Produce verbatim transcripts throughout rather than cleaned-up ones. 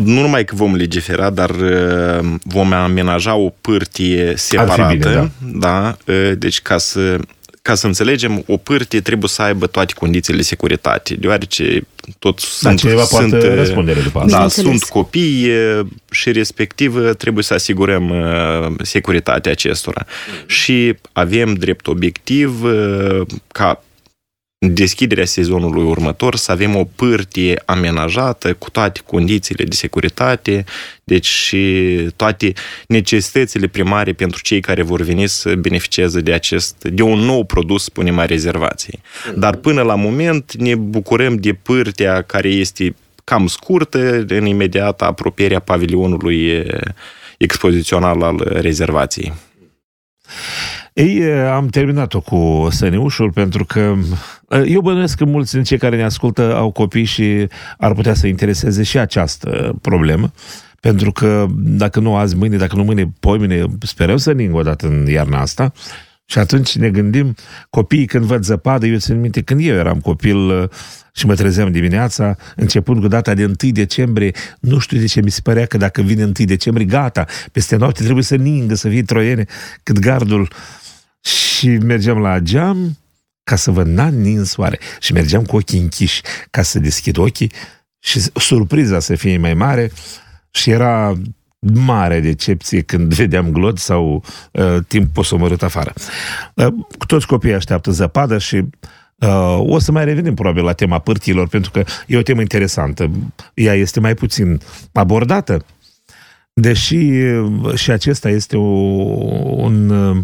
nu numai că vom legifera, dar vom amenaja o pârtie separată. Bine, da. Da, deci ca să, ca să înțelegem, o pârtie trebuie să aibă toate condițiile de securitate, deoarece toți da, sunt, sunt, răspundere după asta. Da, sunt copii și respectiv trebuie să asigurăm securitatea acestora. Mm. Și avem drept obiectiv ca deschiderea sezonului următor să avem o pârtie amenajată cu toate condițiile de securitate, deci și toate necesitățile primare pentru cei care vor veni să beneficieze de acest, de un nou produs, spunem, a rezervației. Dar până la moment ne bucurăm de pârtia care este cam scurtă, în imediată apropierea pavilionului expozițional al rezervației. Ei, am terminat-o cu Săniușul pentru că eu bănuiesc că mulți din cei care ne ascultă au copii și ar putea să intereseze și această problemă, pentru că dacă nu azi, mâine, dacă nu mâine, poimine, sperăm să ningă odată în iarna asta. Și atunci ne gândim, copiii când văd zăpadă, eu țin minte când eu eram copil și mă trezeam dimineața, începând cu data de întâi decembrie, nu știu de ce mi se părea că dacă vine întâi decembrie, gata, peste noapte trebuie să ningă, să fie troiene, cât gardul. Și mergeam la geam ca să văd n-a nins soare. Și mergeam cu ochii închiși ca să deschid ochii și surpriza să fie mai mare și era mare decepție când vedeam glod sau uh, timp posomorât afară. Uh, toți copiii așteaptă zăpadă și uh, o să mai revenim probabil la tema pârtiilor, pentru că e o temă interesantă. Ea este mai puțin abordată, deși uh, și acesta este o, un... Uh,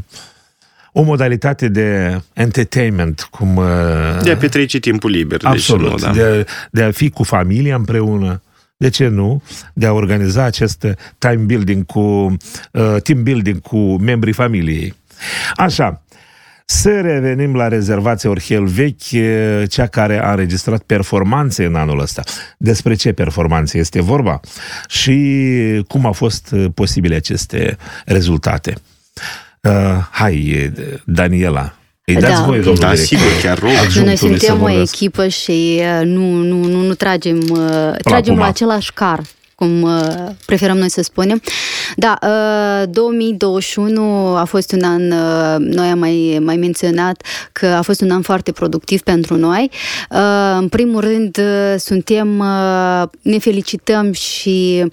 o modalitate de entertainment, cum... Uh, de a petrece timpul liber. Absolut. Deci nu, da. de, de a fi cu familia împreună. De ce nu? De a organiza acest time building cu, uh, team building cu membrii familiei. Așa, să revenim la rezervația Orhel Vechi, cea care a înregistrat performanțe în anul ăsta. Despre ce performanțe este vorba și cum au fost posibile aceste rezultate. Uh, hai, Daniela, îi dați da. voi, domnul da, director. sigur, chiar rog. Noi suntem o echipă și nu, nu, nu, nu tragem, uh, tragem la același car, cum uh, preferăm noi să spunem. Da, uh, două mii douăzeci și unu a fost un an, uh, noi am mai, mai menționat că a fost un an foarte productiv pentru noi. Uh, în primul rând, uh, suntem, uh, ne felicităm și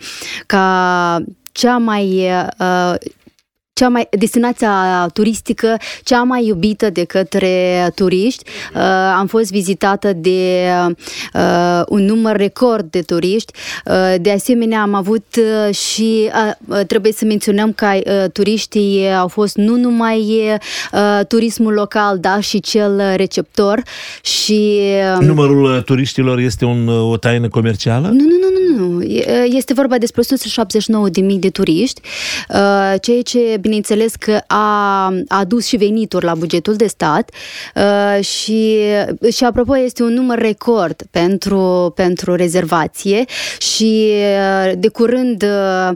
ca cea mai... Uh, cea mai, destinația turistică cea mai iubită de către turiști. Uh, am fost vizitată de uh, un număr record de turiști. Uh, de asemenea, am avut uh, și, uh, trebuie să menționăm că uh, turiștii au fost nu numai uh, turismul local, dar și cel receptor. Și, uh, Numărul turiștilor este un, o taină comercială? Nu, nu, nu, nu, nu. Este vorba despre o sută șaptezeci și nouă de mii de turiști, uh, ceea ce bineînțeles că a, a adus și venituri la bugetul de stat uh, și, și apropo este un număr record pentru, pentru rezervație și uh, de curând uh,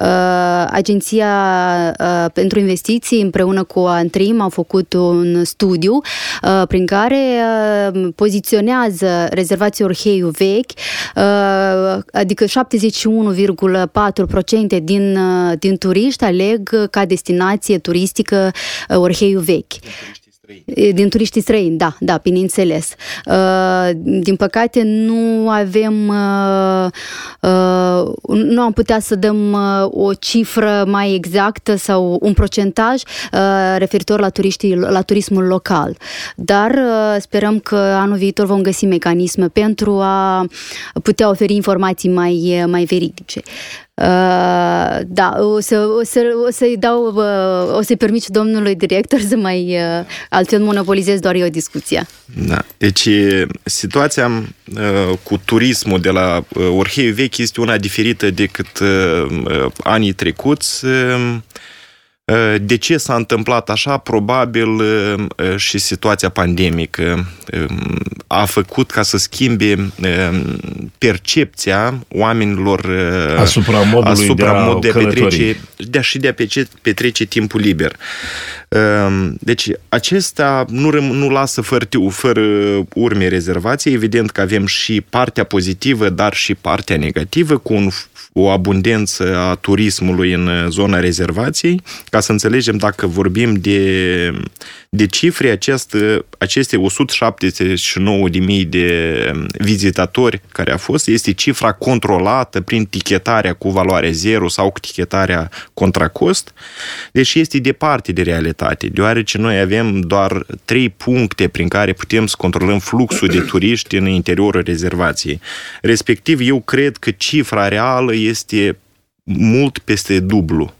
Agenția uh, pentru Investiții împreună cu Antrim au făcut un studiu uh, prin care uh, poziționează rezervația Orheiu Vechi, uh, adică șaptezeci și unu virgulă patru la sută din, uh, din turiști aleg ca destinație turistică Orheiu Vechi. Din turiștii străini, da, da, bineînțeles. Din păcate nu avem, nu am putea să dăm o cifră mai exactă sau un procentaj referitor la turiștii, la turismul local. Dar sperăm că anul viitor vom găsi mecanisme pentru a putea oferi informații mai, mai veridice. Uh, da, o, să, o, să, o să-i dau, uh, o să-i permit și domnului director să mai, uh, altfel monopolizez doar eu discuția. Da, deci situația uh, cu turismul de la uh, Orheiu Vechi este una diferită decât uh, anii trecuți. Uh, De ce s-a întâmplat așa? Probabil și situația pandemică a făcut ca să schimbe percepția oamenilor asupra modului asupra de a mod de a petrece, de a și de a petrece timpul liber. Deci, acesta nu, răm- nu lasă fără, fără urme rezervație. Evident că avem și partea pozitivă, dar și partea negativă, cu un, o abundență a turismului în zona rezervației. Ca să înțelegem, dacă vorbim de, de cifre, acest, aceste o sută șaptezeci și nouă de mii de vizitatori care a fost, este cifra controlată prin tichetarea cu valoare zero sau cu tichetarea contra cost. Deci este departe de realitate, deoarece noi avem doar trei puncte prin care putem să controlăm fluxul de turiști în interiorul rezervației. Respectiv, eu cred că cifra reală este mult peste dublu,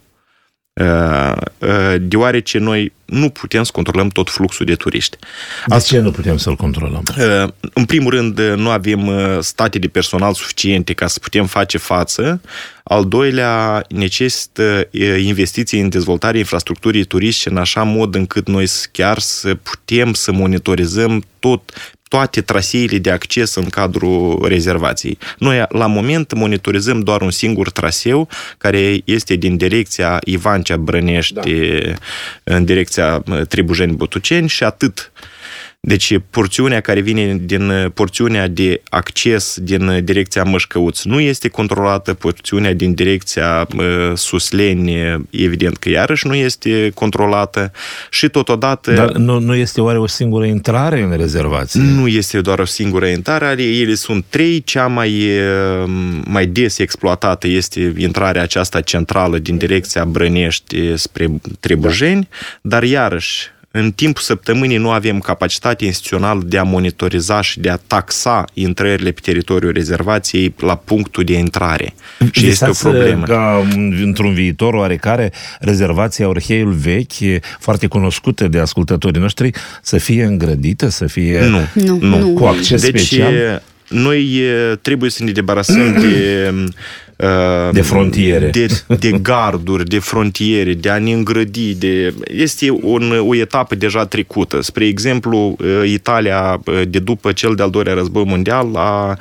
deoarece noi nu putem să controlăm tot fluxul de turiști. De ce nu putem să-l controlăm? În primul rând, nu avem state de personal suficiente ca să putem face față. Al doilea, necesită investiții în dezvoltarea infrastructurii turistice în așa mod încât noi chiar să putem să monitorizăm tot toate traseele de acces în cadrul rezervației. Noi, la moment, monitorizăm doar un singur traseu, care este din direcția Ivancea-Brănești, da, în direcția Tribujeni-Botuceni și atât. Deci, porțiunea care vine din porțiunea de acces din direcția Mășcăuț nu este controlată, porțiunea din direcția uh, Susleni, evident că iarăși nu este controlată și totodată... Dar nu, nu este oare o singură intrare în rezervație? Nu este doar o singură intrare, ele sunt trei, cea mai, mai des exploatată este intrarea aceasta centrală din direcția Brănești spre Trebujeni, dar iarăși în timpul săptămânii nu avem capacitate instituțională de a monitoriza și de a taxa intrările pe teritoriul rezervației la punctul de intrare. Și este o problemă. Ca într-un viitor oarecare rezervația Orheiul Vechi, foarte cunoscută de ascultătorii noștri, să fie îngrădită, să fie nu, nu, nu. nu. cu acces deci, special? Noi trebuie să ne debarasăm de... De frontiere. De, de garduri, de frontiere, de a ne îngrădi. De... Este un, o etapă deja trecută. Spre exemplu, Italia, de după cel de-al doilea război mondial, a,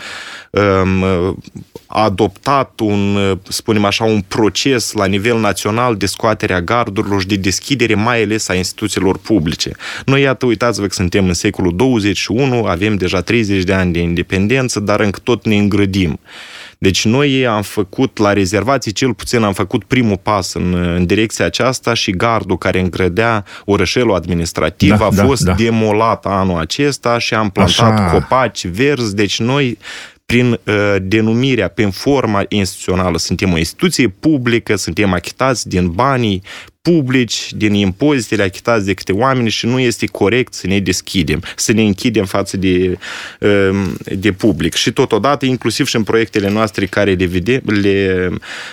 a adoptat un, spunem așa, un proces la nivel național de scoatere a gardurilor și de deschidere, mai ales a instituțiilor publice. Noi, iată, uitați-vă că suntem în secolul douăzeci și unu, avem deja treizeci de ani de independență, dar încă tot ne îngrădim. Deci noi am făcut, la rezervații cel puțin, am făcut primul pas în, în direcția aceasta și gardul care îngrădea orășelul administrativ da, a da, fost da. demolat anul acesta și am plantat Așa. copaci verzi. Deci noi, prin uh, denumirea, prin forma instituțională, suntem o instituție publică, suntem achitați din banii publici, din impozitele achitați de câte oameni și nu este corect să ne deschidem, să ne închidem față de, de public. Și totodată, inclusiv și în proiectele noastre care le, vede, le,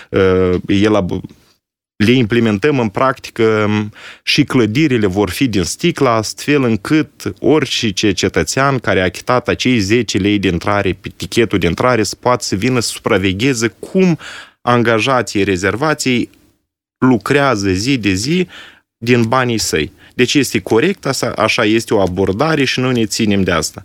le implementăm în practică, și clădirile vor fi din sticlă, astfel încât orice cetățean care a achitat acei zece lei de intrare pe tichetul de intrare să poată să vină să supravegheze cum angajații rezervației lucrează zi de zi din banii săi. Deci este corect, așa este o abordare și noi ne ținem de asta.